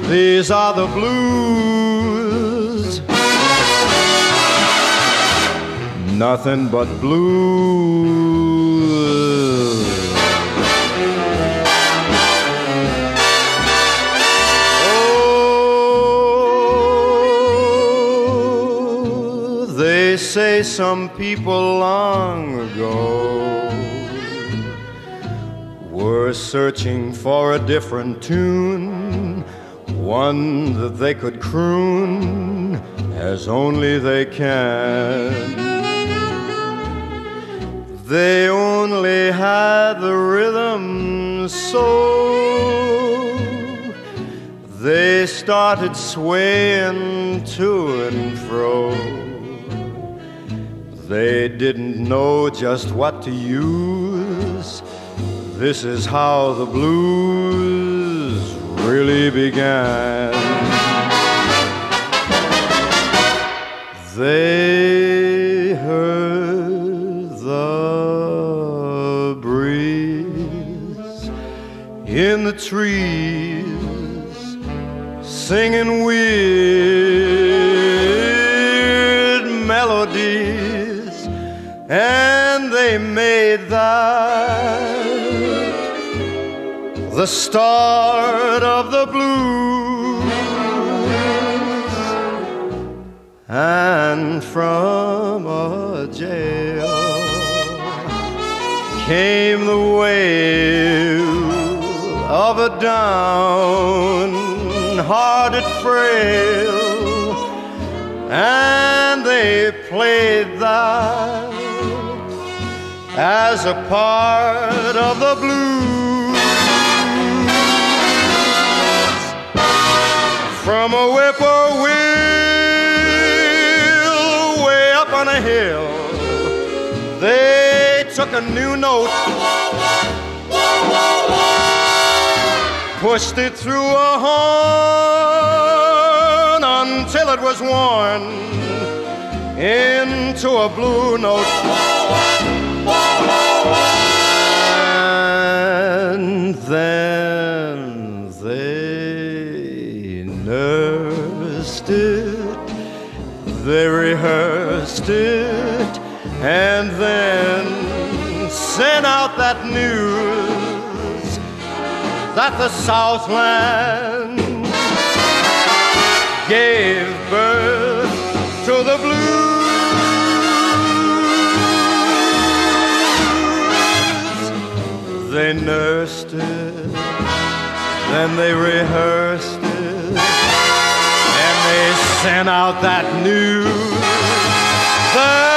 These are the blues, nothing but blues. Oh, they say some people long ago were searching for a different tune, one that they could croon as only they can. They only had the rhythm, so they started swaying to and fro. They didn't know just what to use. This is how the blues really began. They heard the breeze in the trees singing weird melodies, and they made that the start of the blues. And from a jail came the wail of a downhearted frail, and they played that as a part of the blues. From a whippoorwill way up on a hill, they took a new note, pushed it through a horn until it was worn into a blue note. And then they nursed it, they rehearsed it, and then sent out that news that the Southland gave birth to the blues. They nursed it, then they rehearsed it, and they sent out that news.